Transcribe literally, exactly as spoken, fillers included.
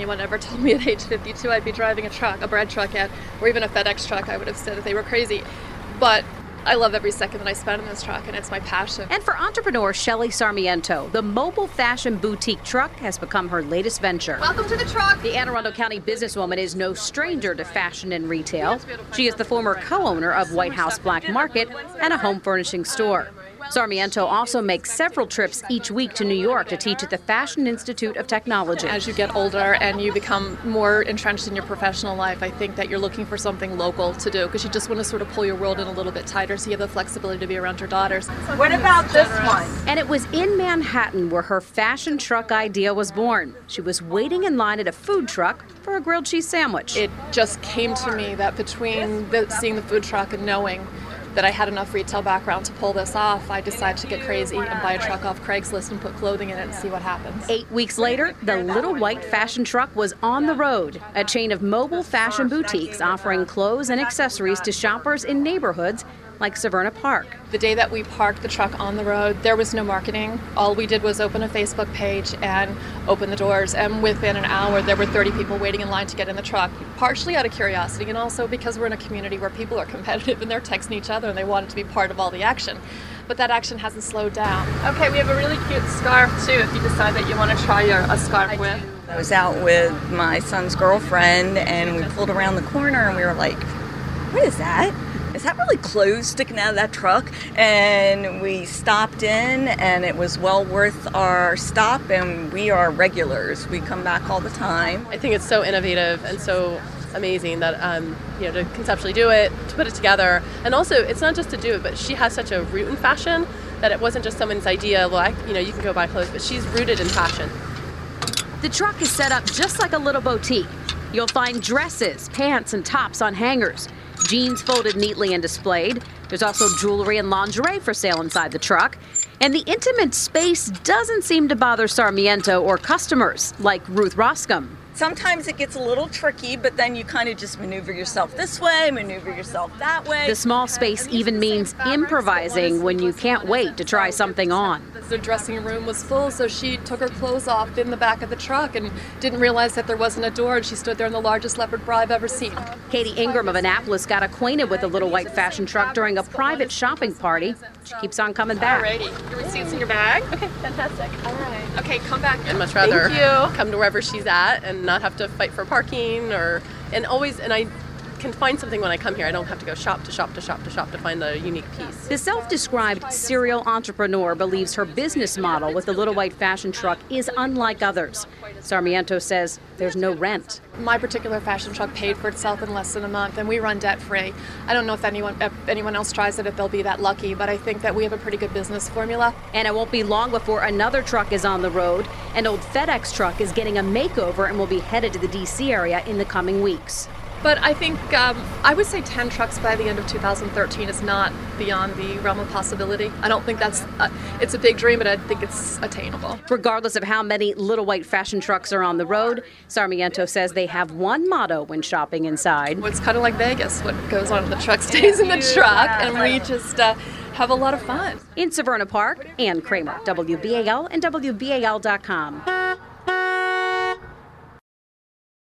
anyone ever told me at age fifty-two I'd be driving a truck, a bread truck, yet, or even a FedEx truck, I would have said that they were crazy. But I love every second that I spend in this truck, and it's my passion. And for entrepreneur Shelly Sarmiento, the mobile fashion boutique truck has become her latest venture. Welcome to the truck. The Anne Arundel County businesswoman is no stranger to fashion and retail. She is the former co-owner of White House Black Market and a home furnishing store. Sarmiento also makes several trips each week to New York to teach at the Fashion Institute of Technology. As you get older and you become more entrenched in your professional life, I think that you're looking for something local to do because you just want to sort of pull your world in a little bit tighter so you have the flexibility to be around your daughters. What about this one? And it was in Manhattan where her fashion truck idea was born. She was waiting in line at a food truck for a grilled cheese sandwich. It just came to me that between the, seeing the food truck and knowing that I had enough retail background to pull this off, I decided to get crazy and buy a truck off Craigslist and put clothing in it and see what happens. Eight weeks later, the Little White Fashion Truck was on the road, a chain of mobile fashion boutiques offering clothes and accessories to shoppers in neighborhoods like Severna Park. The day that we parked the truck on the road, there was no marketing. All we did was open a Facebook page and open the doors, and within an hour there were thirty people waiting in line to get in the truck, partially out of curiosity and also because we're in a community where people are competitive and they're texting each other and they wanted to be part of all the action. But that action hasn't slowed down. Okay, we have a really cute scarf too if you decide that you want to try your, a scarf with. I was out with my son's girlfriend and we pulled around the corner and we were like, what is that? Is that really clothes sticking out of that truck? And we stopped in and it was well worth our stop, and we are regulars. We come back all the time. I think it's so innovative and so amazing that um, you know, to conceptually do it, to put it together, and also it's not just to do it, but she has such a root in fashion that it wasn't just someone's idea, like, you know, you can go buy clothes, but she's rooted in fashion. The truck is set up just like a little boutique. You'll find dresses, pants, and tops on hangers. Jeans folded neatly and displayed. There's also jewelry and lingerie for sale inside the truck. And the intimate space doesn't seem to bother Sarmiento or customers like Ruth Roscom. Sometimes it gets a little tricky, but then you kind of just maneuver yourself this way, maneuver yourself that way. The small space even means improvising when you can't wait to try something on. The dressing room was full, so she took her clothes off in the back of the truck and didn't realize that there wasn't a door, and she stood there in the largest leopard bra I've ever seen. Katie Ingram of Annapolis got acquainted with the Little White Fashion Truck during a private shopping party. She keeps on coming back. Alrighty, your receipts in your bag? Okay, fantastic. All right. Okay, come back. I'd much rather Thank you. come to wherever she's at and not have to fight for parking, or and always and I can find something when I come here. I don't have to go shop to shop to shop to shop to find a unique piece. The self-described serial entrepreneur believes her business model with the Little White Fashion Truck is unlike others. Sarmiento says there's no rent. My particular fashion truck paid for itself in less than a month, and we run debt-free. I don't know if anyone if anyone else tries it, if they'll be that lucky, but I think that we have a pretty good business formula. And it won't be long before another truck is on the road. An old FedEx truck is getting a makeover and will be headed to the D C area in the coming weeks. But I think um, I would say ten trucks by the end of two thousand thirteen is not beyond the realm of possibility. I don't think that's, uh, it's a big dream, but I think it's attainable. Regardless of how many Little White Fashion trucks are on the road, Sarmiento says they have one motto when shopping inside. It's kind of like Vegas. What goes on in the truck stays in the truck, and we just uh, have a lot of fun. In Severna Park, Ann Kramer, W B A L and W B A L dot com.